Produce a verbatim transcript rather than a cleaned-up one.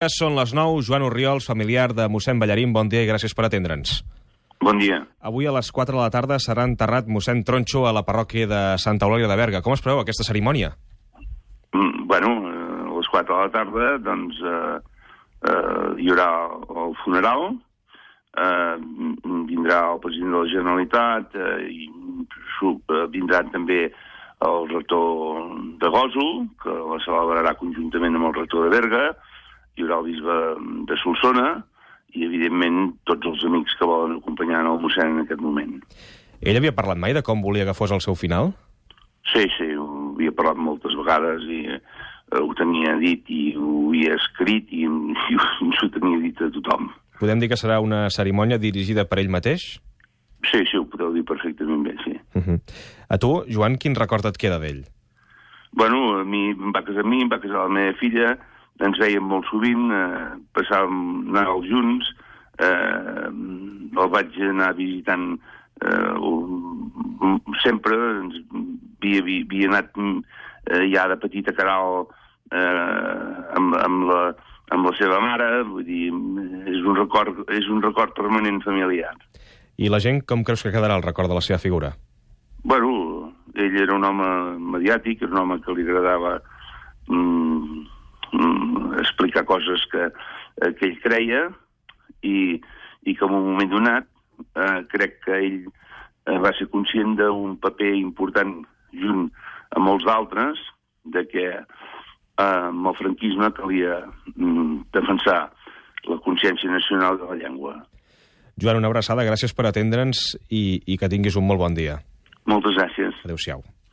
Són les nou. Joan Orriols, familiar de mossèn Ballarín, bon dia i gràcies per atendre'ns. Bon dia. Avui a les quatre de la tarda serà enterrat mossèn Tronxo a la parròquia de Santa Eulàlia de Berga. Com es preveu aquesta cerimònia? Mm, bueno, a les quatre de la tarda doncs, eh, eh, hi haurà el funeral, eh, vindrà el president de la Generalitat eh, i eh, vindrà també el rector de Gósol, que la celebrarà conjuntament amb el rector de Berga, hi haurà el bisbe de Solsona i, evidentment, tots els amics que volen acompanyar el mossèn en aquest moment. Ell havia parlat mai de com volia que fos el seu final? Sí, sí, ho havia parlat moltes vegades i eh, ho tenia dit i ho havia escrit i, i ho tenia dit a tothom. Podem dir que serà una cerimònia dirigida per ell mateix? Sí, sí, ho podeu dir perfectament bé, sí. Uh -huh. A tu, Joan, quin record et queda d'ell? Bueno, a mi em va casar a mi, em va casar la meva filla, ens veiem molt sovint, eh, passàvem Nadal junts, eh, el vaig anar visitant eh, sempre, ens havia, havia anat eh, ja de petita Caral eh, amb, amb, la, amb la seva mare, vull dir, és un record, és un record permanent familiar. I la gent com creus que quedarà el record de la seva figura? Bueno, ell era un home mediàtic, era un home que li agradava mm, mm, explicar coses que, eh, que ell creia i, i que en un moment donat eh, crec que ell eh, va ser conscient d'un paper important junt amb molts d'altres, de que eh, amb el franquisme calia mm, defensar la consciència nacional de la llengua. Joan, una abraçada, gràcies per atendre'ns i, i que tinguis un molt bon dia. Moltes gràcies. Adéu-siau.